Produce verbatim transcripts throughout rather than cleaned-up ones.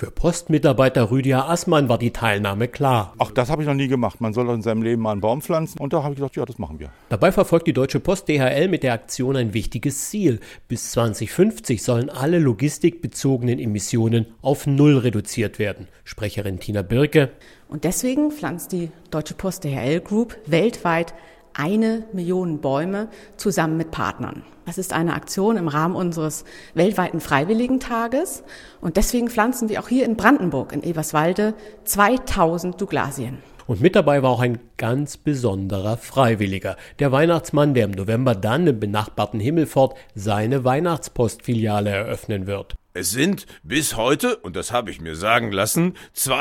Für Postmitarbeiter Rüdiger Assmann war die Teilnahme klar. Ach, das habe ich noch nie gemacht. Man soll in seinem Leben mal einen Baum pflanzen. Und da habe ich gedacht, ja, das machen wir. Dabei verfolgt die Deutsche Post D H L mit der Aktion ein wichtiges Ziel. Bis zwanzig fünfzig sollen alle logistikbezogenen Emissionen auf Null reduziert werden. Sprecherin Tina Birke. Und deswegen pflanzt die Deutsche Post D H L Group weltweit eine Million Bäume zusammen mit Partnern. Das ist eine Aktion im Rahmen unseres weltweiten Freiwilligentages. Und deswegen pflanzen wir auch hier in Brandenburg, in Eberswalde, zweitausend Douglasien. Und mit dabei war auch ein ganz besonderer Freiwilliger. Der Weihnachtsmann, der im November dann im benachbarten Himmelfort seine Weihnachtspostfiliale eröffnen wird. Es sind bis heute, und das habe ich mir sagen lassen,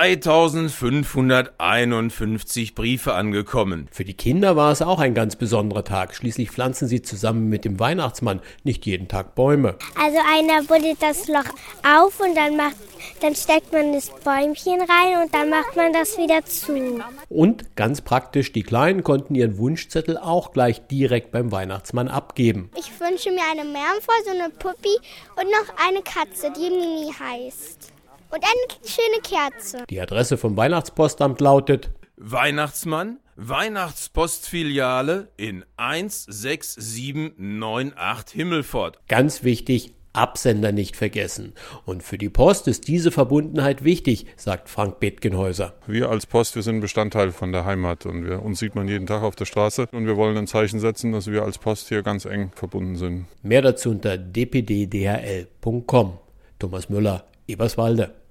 zweitausendfünfhunderteinundfünfzig Briefe angekommen. Für die Kinder war es auch ein ganz besonderer Tag. Schließlich pflanzen sie zusammen mit dem Weihnachtsmann nicht jeden Tag Bäume. Also einer buddelt das Loch auf und dann, macht, dann steckt man das Bäumchen rein und dann macht man das wieder zu. Und ganz praktisch, die Kleinen konnten ihren Wunschzettel auch gleich direkt beim Weihnachtsmann abgeben. Ich wünsche mir eine Meerjungfrau, so eine Puppi und noch eine Katze, die Mimi heißt. Und eine schöne Kerze. Die Adresse vom Weihnachtspostamt lautet Weihnachtsmann, Weihnachtspostfiliale in eins sechs sieben neun acht Himmelfort. Ganz wichtig, Absender nicht vergessen. Und für die Post ist diese Verbundenheit wichtig, sagt Frank Bethgenhäuser. Wir als Post, wir sind Bestandteil von der Heimat und wir, uns sieht man jeden Tag auf der Straße und wir wollen ein Zeichen setzen, dass wir als Post hier ganz eng verbunden sind. Mehr dazu unter d p d d h l punkt com. Thomas Müller, Eberswalde.